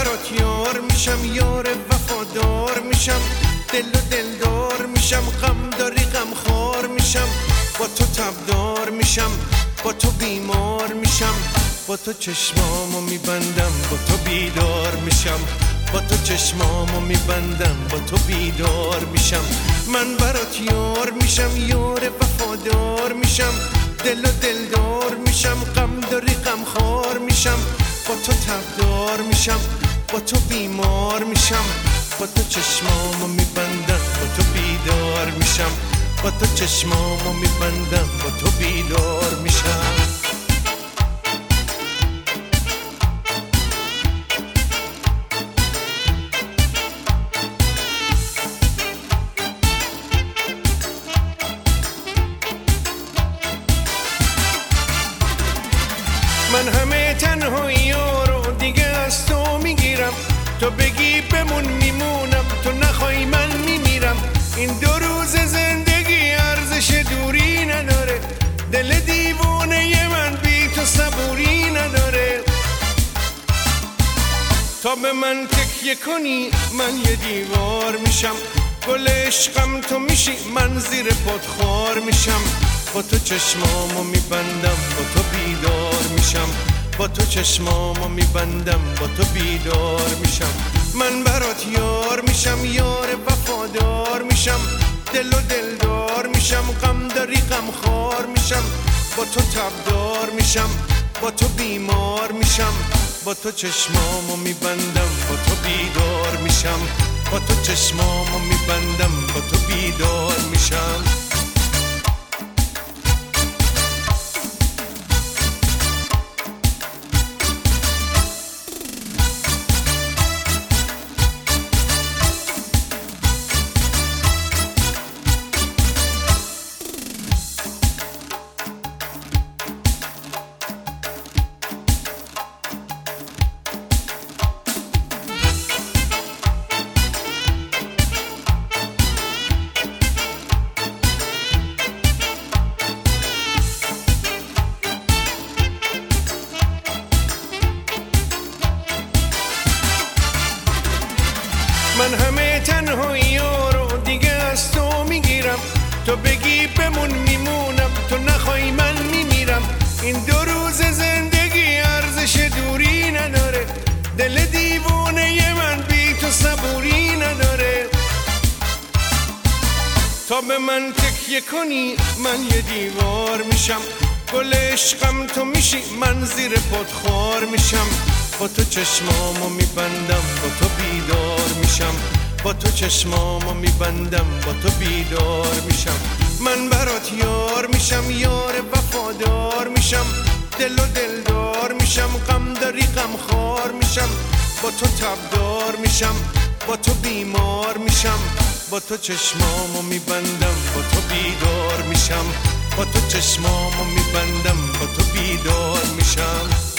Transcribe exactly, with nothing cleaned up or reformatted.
برات یار میشم، یار وفادار میشم، دل و دلدار میشم، غم داری غم خار میشم، با تو تبدار میشم، با تو بیمار میشم، با تو چشمامو میبندم، با تو بیدار میشم، با تو چشمامو میبندم، با تو بیدار میشم. من برات یار میشم، یار وفادار میشم، دل و دلدار میشم، غم داری غم خار میشم، با تو تبدار میشم، با تو بیمار میشم، با تو چشمامو میبندم، با تو بیدار میشم، با تو چشمامو میبندم، با تو بیدار میشم. من همه تنهایی رو دیگه از تو میگیرم، تو بگی بمون میمونم، تو نخوای من میمیرم. این دو روز زندگی ارزش دوری نداره، دل دیوونه من بی تو صبوری نداره. تا به من تکیه کنی من یه دیوار میشم، گل عشقم تو میشی من زیر پات خار میشم، با تو چشمامو میبندم، با تو بیدار میشم، با تو چشمامو میبندم، با تو بیدار میشم. من برات یار میشم، یار وفادار میشم، دل و دلدار میشم، غم داری غم خار میشم، با تو تبدار میشم، با تو بیمار میشم، با تو چشمامو میبندم، با تو بیدار میشم، با تو چشمامو میبندم، با تو بیدار میشم. من همه تنهایی رو دیگه از تو میگیرم، تو بگی بمون میمونم، تو نخوای من میمیرم. این دو روز زندگی ارزش دوری نداره، دل دیوونه من بی تو صبوری نداره. تا به من تکیه کنی من یه دیوار میشم، گل عشقم تو میشی من زیر پات خار میشم، با تو چشمامو میبندم، با تو بیدار میشم، با تو چشمامو میبندم، با تو بیدار میشم. من برات یار میشم، یار وفادار میشم، دل و دلدار میشم، غم داری غم خار میشم، با تو تبدار میشم، با تو بیمار میشم، با تو چشمامو میبندم، با تو بیدار میشم، با تو چشمامو میبندم، با تو بیدار میشم.